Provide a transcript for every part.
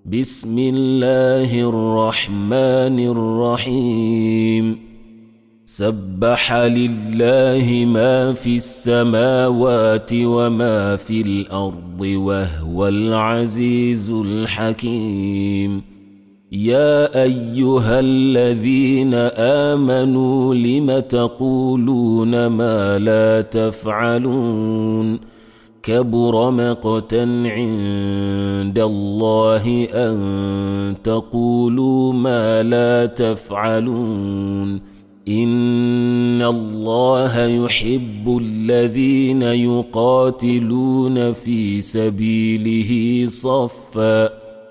بسم الله الرحمن الرحيم سبح لله ما في السماوات وما في الأرض وهو العزيز الحكيم يا أيها الذين آمنوا لم تقولون ما لا تفعلون كبر مقتا عند الله أن تقولوا ما لا تفعلون إن الله يحب الذين يقاتلون في سبيله صفا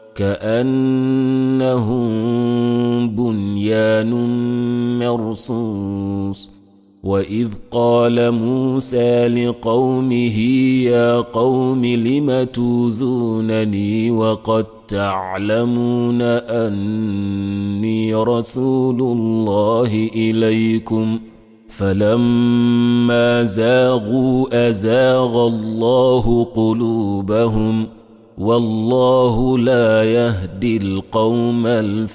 كأنهم بنيان مرصوص وإذ قال موسى لقومه يا قوم لم توذونني وقد تعلمون أني رسول الله إليكم فلما زاغوا أزاغ الله قلوبهم والله لا يهدي القوم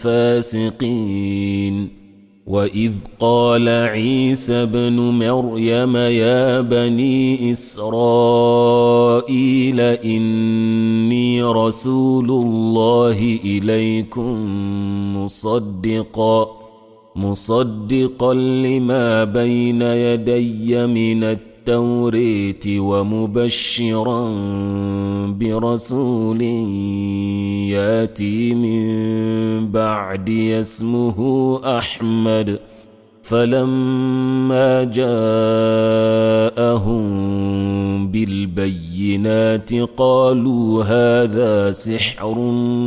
الفاسقين وإذ قال عيسى ابن مريم يا بني إسرائيل إني رسول الله إليكم مصدقا لما بين يدي من التوراة ومبشرا برسول ياتي من بعدي اسمه أحمد فلما جاءهم بالبينات قالوا هذا سحر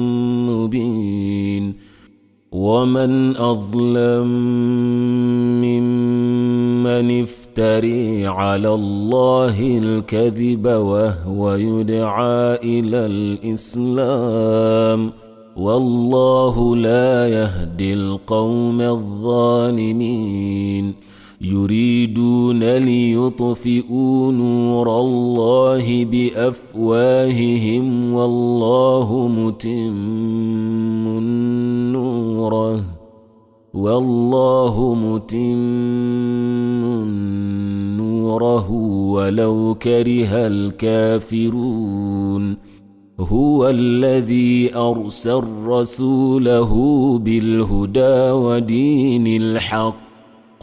مبين ومن أظلم ممن افتري على الله الكذب وهو يدعى إلى الإسلام والله لا يهدي القوم الظالمين يريدون ليطفئوا نور الله بأفواههم والله متم نوره ولو كره الكافرون هو الذي أرسل رسوله بالهدى ودين الحق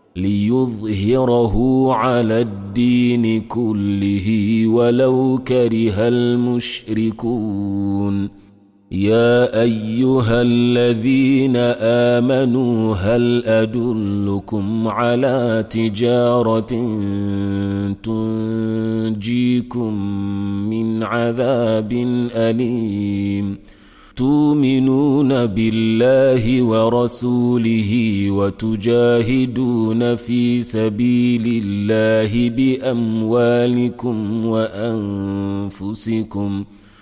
ليظهره على الدين كله ولو كره المشركون يا أيها الذين آمنوا هل أدلكم على تجارة تنجيكم من عذاب أليم تؤمنون بالله ورسوله وتجاهدون في سبيل الله بأموالكم وأنفسكم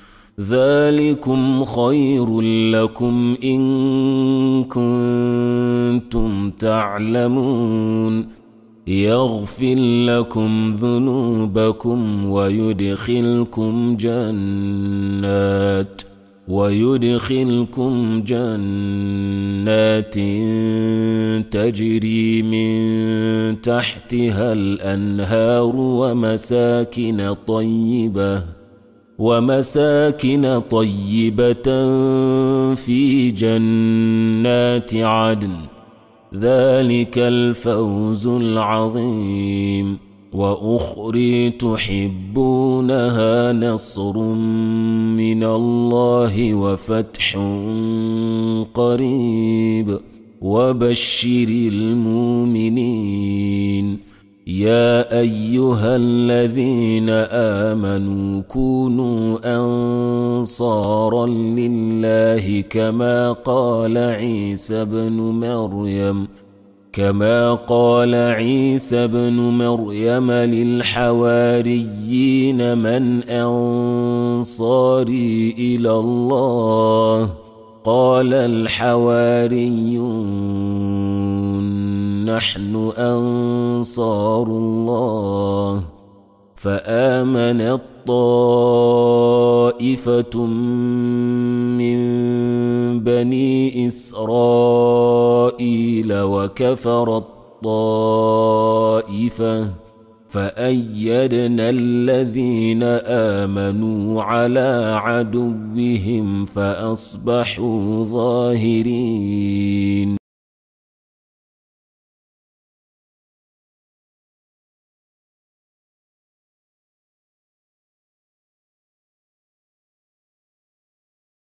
ذلكم خير لكم إن كنتم تعلمون يغفر لكم ذنوبكم ويدخلكم جنات تجري من تحتها الأنهار ومساكن طيبة في جنات عدن ذلك الفوز العظيم وأخرى تحبونها نصر من الله وفتح قريب وبشر المؤمنين يا أيها الذين آمنوا كونوا أنصارا لله كما قال عيسى بن مريم للحواريين من أنصاري إلى الله قال الحواريون نحن أنصار الله فآمنت طائفة من بني إسرائيل وكفرت طائفة فأيدنا الذين آمنوا على عدوهم فأصبحوا ظاهرين.